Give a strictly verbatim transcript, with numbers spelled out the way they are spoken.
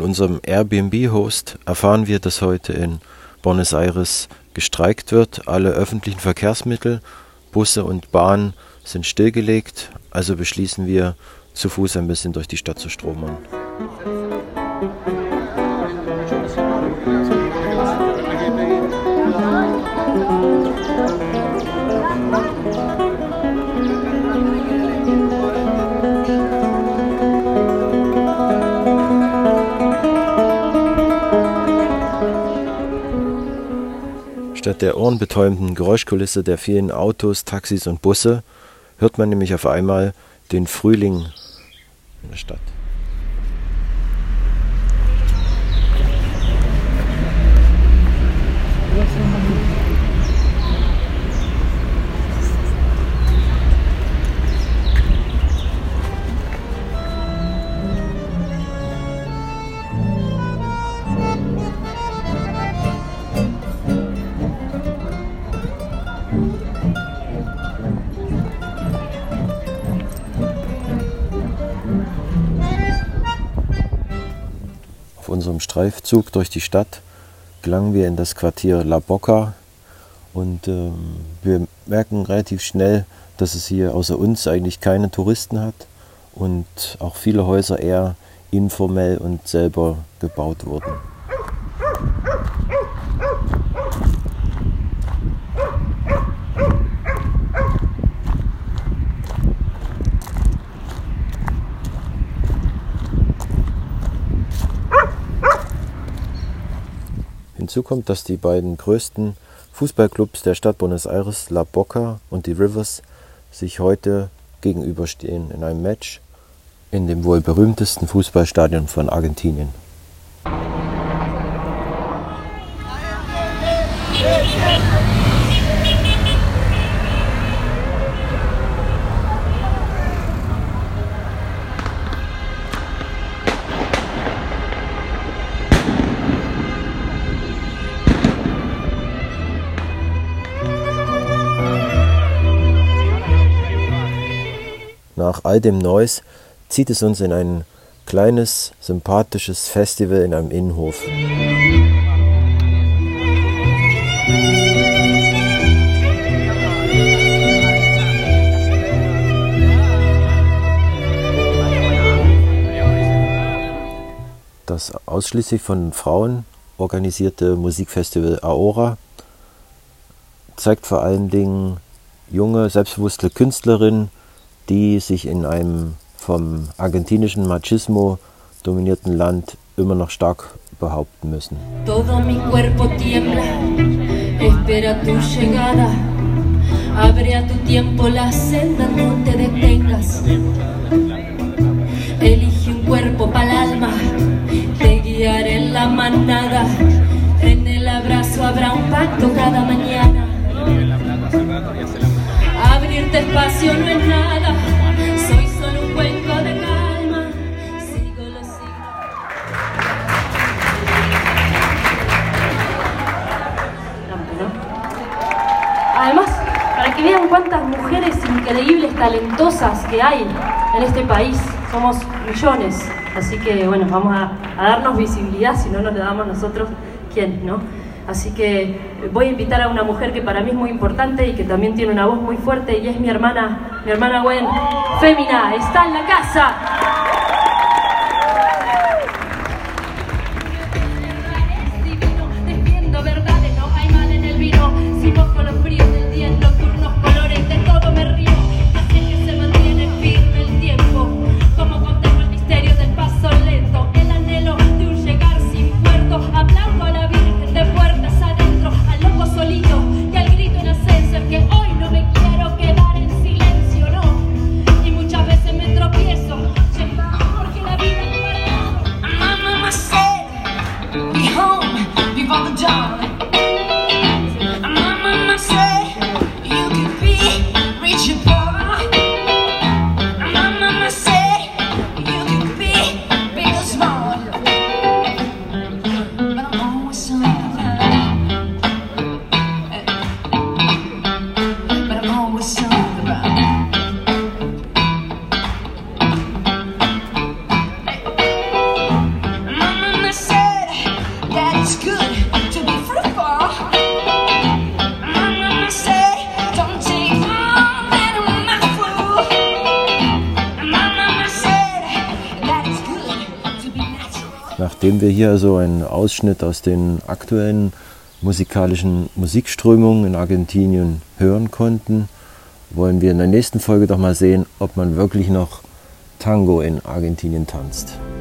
unserem Airbnb-Host erfahren wir, dass heute in Buenos Aires gestreikt wird. Alle öffentlichen Verkehrsmittel, Busse und Bahnen sind stillgelegt. Also beschließen wir, zu Fuß ein bisschen durch die Stadt zu stromern. Statt der ohrenbetäubenden Geräuschkulisse der vielen Autos, Taxis und Busse hört man nämlich auf einmal den Frühling in der Stadt. Auf unserem Streifzug durch die Stadt gelangen wir in das Quartier La Boca und ähm, wir merken relativ schnell, dass es hier außer uns eigentlich keine Touristen hat und auch viele Häuser eher informell und selber gebaut wurden. Hinzu kommt, dass die beiden größten Fußballclubs der Stadt Buenos Aires, La Boca und die Rivers, sich heute gegenüberstehen in einem Match in dem wohl berühmtesten Fußballstadion von Argentinien. Nach all dem Neues zieht es uns in ein kleines, sympathisches Festival in einem Innenhof. Das ausschließlich von Frauen organisierte Musikfestival Aora zeigt vor allen Dingen junge, selbstbewusste Künstlerinnen, die sich in einem vom argentinischen Machismo dominierten Land immer noch stark behaupten müssen. Todo mi cuerpo tiembla, espera tu llegada, abre a tu tiempo la senda, no te detengas. Elige un cuerpo pa'l alma, te guiaré en la manada, en el abrazo habrá un pacto cada mañana. Abrirte espacio no es nada, soy solo un cuenco de calma, sigo los signos. Además, para que vean cuántas mujeres increíbles, talentosas que hay en este país, somos millones, así que bueno, vamos a, a darnos visibilidad, si no nos la damos nosotros, ¿quién, no? Así que voy a invitar a una mujer que para mí es muy importante y que también tiene una voz muy fuerte, y es mi hermana, mi hermana Gwen. Fémina, está en la casa. Defiendo verdades, no hay mal en el vino. Si mojo los fríos del día en nocturnos colores, de todo me río. Así es que se mantiene firme el tiempo, como contengo el misterio del paso lento, el anhelo de un llegar sin puerto. Aplaudo a la Virgen de puertas adentro, al loco solito y al grito en ascensor, que hoy no me quiero quedar en silencio, no. Y muchas veces me tropiezo, porque la vida es para eso. My mama said, be home before the dawn. My mama said, you could be rich and poor. My mama said, you could be big or small. But I'm always on the run. But I'm always on the run. Mama it's good to be fruitful. My mama said, don't take all that in my food. My mama said that it's good to be natural. Nachdem wir hier so einen Ausschnitt aus den aktuellen musikalischen Musikströmungen in Argentinien hören konnten, wollen wir in der nächsten Folge doch mal sehen, ob man wirklich noch Tango in Argentinien tanzt.